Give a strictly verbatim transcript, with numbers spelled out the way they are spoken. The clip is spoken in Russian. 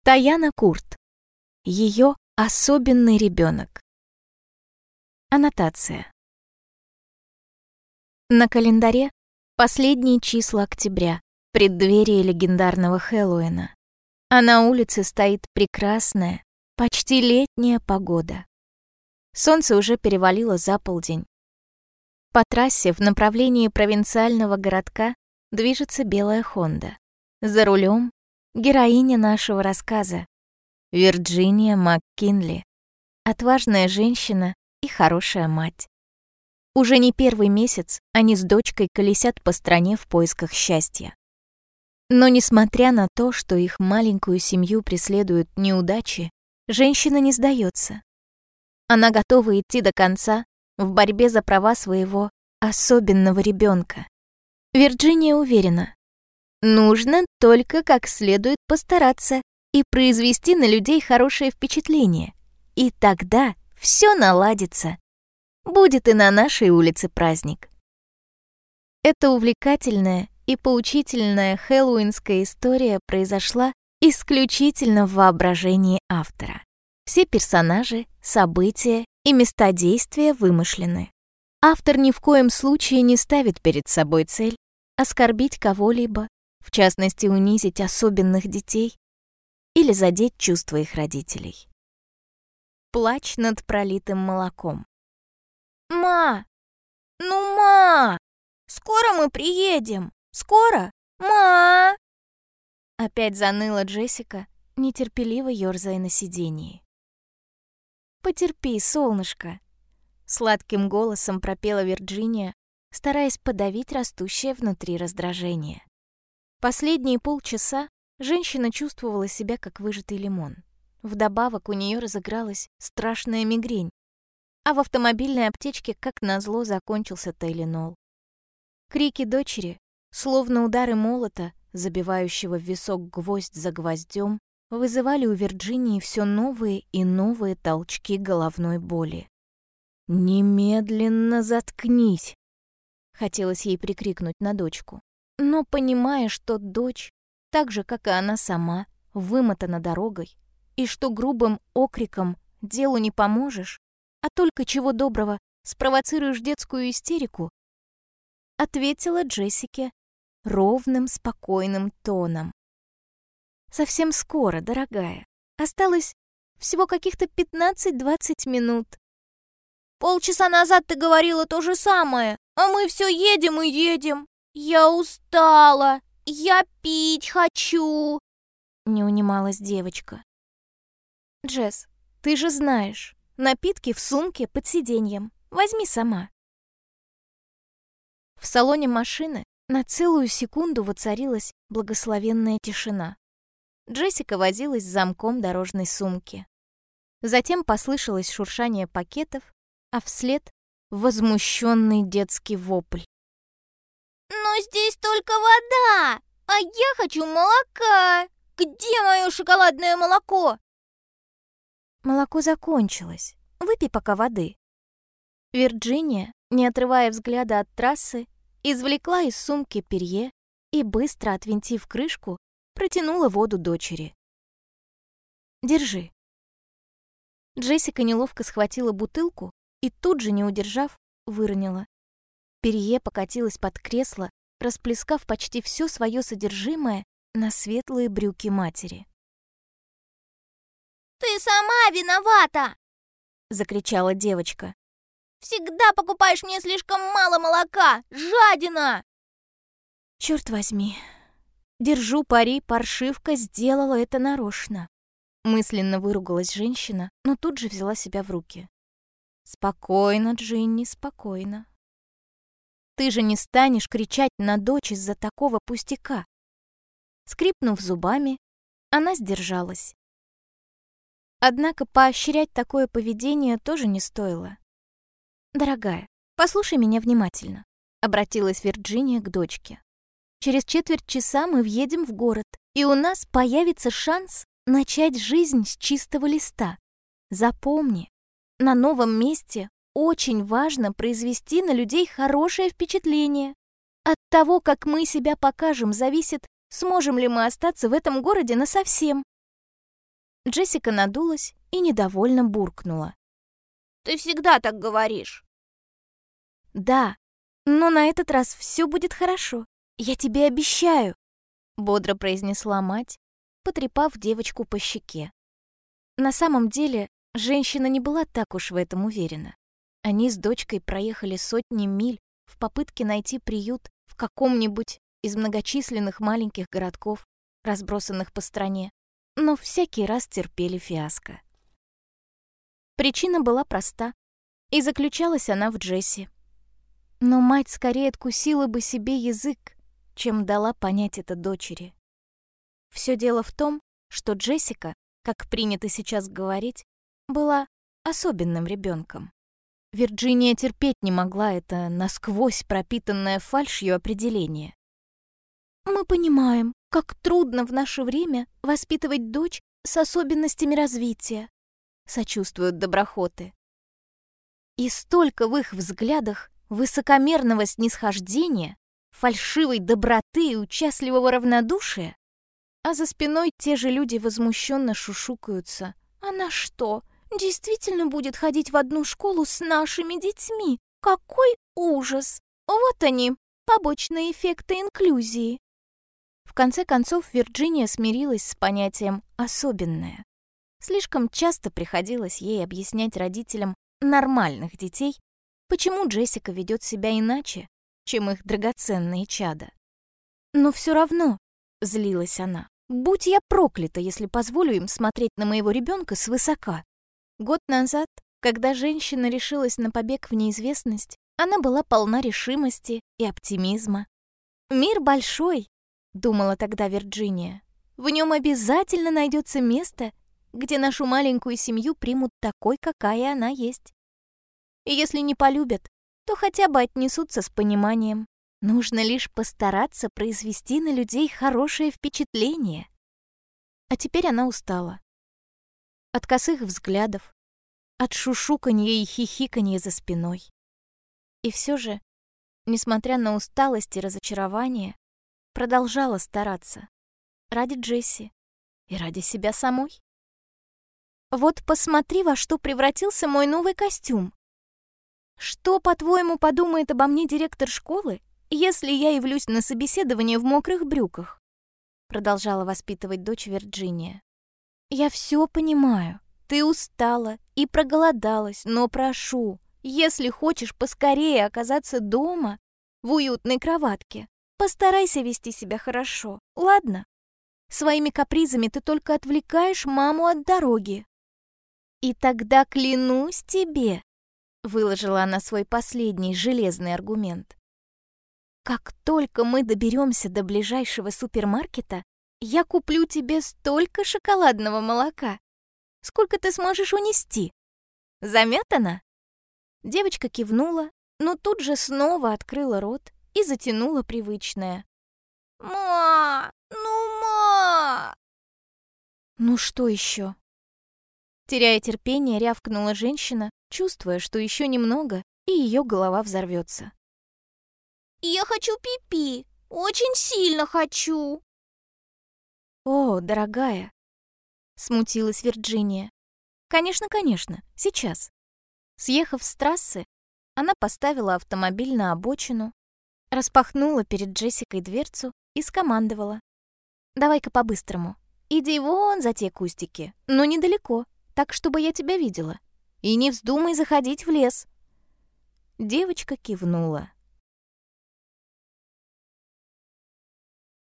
Таяна Курт. Ее особенный ребенок. Аннотация. На календаре последние числа октября, преддверие легендарного Хэллоуина, а на улице стоит прекрасная, почти летняя погода. Солнце уже перевалило за полдень. По трассе в направлении провинциального городка движется белая Хонда. За рулем героиня нашего рассказа Вирджиния МакКинли, отважная женщина и хорошая мать. Уже не первый месяц они с дочкой колесят по стране в поисках счастья. Но несмотря на то, что их маленькую семью преследуют неудачи, женщина не сдается. Она готова идти до конца в борьбе за права своего особенного ребенка. Вирджиния уверена, нужно только как следует постараться и произвести на людей хорошее впечатление. И тогда все наладится. Будет и на нашей улице праздник. Эта увлекательная и поучительная хэллоуинская история произошла исключительно в воображении автора. Все персонажи, события и места действия вымышлены. Автор ни в коем случае не ставит перед собой цель оскорбить кого-либо, в частности, унизить особенных детей или задеть чувства их родителей. Плач над пролитым молоком. «Ма! Ну, ма! Скоро мы приедем! Скоро? Ма!» Опять заныла Джессика, нетерпеливо ёрзая на сиденье. «Потерпи, солнышко!» Сладким голосом пропела Вирджиния, стараясь подавить растущее внутри раздражение. Последние полчаса женщина чувствовала себя как выжатый лимон. Вдобавок у нее разыгралась страшная мигрень, а в автомобильной аптечке, как назло, закончился тайленол. Крики дочери, словно удары молота, забивающего в висок гвоздь за гвоздем, вызывали у Вирджинии все новые и новые толчки головной боли. «Немедленно заткнись!» — хотелось ей прикрикнуть на дочку. Но, понимая, что дочь, так же, как и она сама, вымотана дорогой, и что грубым окриком делу не поможешь, а только чего доброго спровоцируешь детскую истерику, ответила Джессике ровным, спокойным тоном. «Совсем скоро, дорогая. Осталось всего каких-то пятнадцать-двадцать минут». «Полчаса назад ты говорила то же самое, а мы все едем и едем. Я устала, я пить хочу», — не унималась девочка. «Джесс, ты же знаешь, напитки в сумке под сиденьем. Возьми сама». В салоне машины на целую секунду воцарилась благословенная тишина. Джессика возилась с замком дорожной сумки. Затем послышалось шуршание пакетов, а вслед возмущенный детский вопль. «Но здесь только вода, а я хочу молока! Где мое шоколадное молоко?» «Молоко закончилось. Выпей пока воды». Вирджиния, не отрывая взгляда от трассы, извлекла из сумки перье и, быстро отвинтив крышку, протянула воду дочери. «Держи». Джессика неловко схватила бутылку и тут же, не удержав, выронила. Перье покатилось под кресло, расплескав почти все свое содержимое на светлые брюки матери. «Ты сама виновата!» — закричала девочка. «Всегда покупаешь мне слишком мало молока, жадина!» «Чёрт возьми, держу пари, паршивка сделала это нарочно», — мысленно выругалась женщина, но тут же взяла себя в руки. «Спокойно, Джинни, спокойно. Ты же не станешь кричать на дочь из-за такого пустяка». Скрипнув зубами, она сдержалась. Однако поощрять такое поведение тоже не стоило. «Дорогая, послушай меня внимательно», — обратилась Вирджиния к дочке. «Через четверть часа мы въедем в город, и у нас появится шанс начать жизнь с чистого листа. Запомни, на новом месте очень важно произвести на людей хорошее впечатление. От того, как мы себя покажем, зависит, сможем ли мы остаться в этом городе насовсем. Джессика надулась и недовольно буркнула. «Ты всегда так говоришь». «Да, но на этот раз все будет хорошо. Я тебе обещаю», — бодро произнесла мать, потрепав девочку по щеке. На самом деле, женщина не была так уж в этом уверена. Они с дочкой проехали сотни миль в попытке найти приют в каком-нибудь из многочисленных маленьких городков, разбросанных по стране, но всякий раз терпели фиаско. Причина была проста, и заключалась она в Джесси. Но мать скорее откусила бы себе язык, чем дала понять это дочери. Все дело в том, что Джессика, как принято сейчас говорить, была особенным ребенком. Вирджиния терпеть не могла это насквозь пропитанное фальшью определение. «Мы понимаем, как трудно в наше время воспитывать дочь с особенностями развития», сочувствуют доброхоты. И столько в их взглядах высокомерного снисхождения, фальшивой доброты и участливого равнодушия, а за спиной те же люди возмущенно шушукаются. «Она что, действительно будет ходить в одну школу с нашими детьми? Какой ужас! Вот они, побочные эффекты инклюзии!» В конце концов, Вирджиния смирилась с понятием «особенное». Слишком часто приходилось ей объяснять родителям нормальных детей, почему Джессика ведет себя иначе, чем их драгоценные чада. «Но все равно», — злилась она, — «будь я проклята, если позволю им смотреть на моего ребенка свысока». Год назад, когда женщина решилась на побег в неизвестность, она была полна решимости и оптимизма. «Мир большой», — думала тогда Вирджиния, — «в нем обязательно найдется место, где нашу маленькую семью примут такой, какая она есть. И если не полюбят, то хотя бы отнесутся с пониманием. Нужно лишь постараться произвести на людей хорошее впечатление». А теперь она устала. От косых взглядов, от шушуканья и хихиканья за спиной. И все же, несмотря на усталость и разочарование, продолжала стараться. Ради Джесси и ради себя самой. «Вот посмотри, во что превратился мой новый костюм. Что, по-твоему, подумает обо мне директор школы, если я явлюсь на собеседование в мокрых брюках?» Продолжала воспитывать дочь Вирджиния. «Я все понимаю. Ты устала и проголодалась, но прошу, если хочешь поскорее оказаться дома, в уютной кроватке, постарайся вести себя хорошо, ладно? Своими капризами ты только отвлекаешь маму от дороги». «И тогда клянусь тебе», — выложила она свой последний железный аргумент, «как только мы доберемся до ближайшего супермаркета, я куплю тебе столько шоколадного молока, сколько ты сможешь унести. Заметано?» Девочка кивнула, но тут же снова открыла рот и затянула привычное. «Ма! Ну, ма!» «Ну что еще?» Теряя терпение, рявкнула женщина, чувствуя, что еще немного, и ее голова взорвется. «Я хочу пипи! Очень сильно хочу!» «О, дорогая!» — смутилась Вирджиния. «Конечно, конечно, сейчас». Съехав с трассы, она поставила автомобиль на обочину, распахнула перед Джессикой дверцу и скомандовала. «Давай-ка по-быстрому. Иди вон за те кустики, но недалеко, так, чтобы я тебя видела. И не вздумай заходить в лес». Девочка кивнула.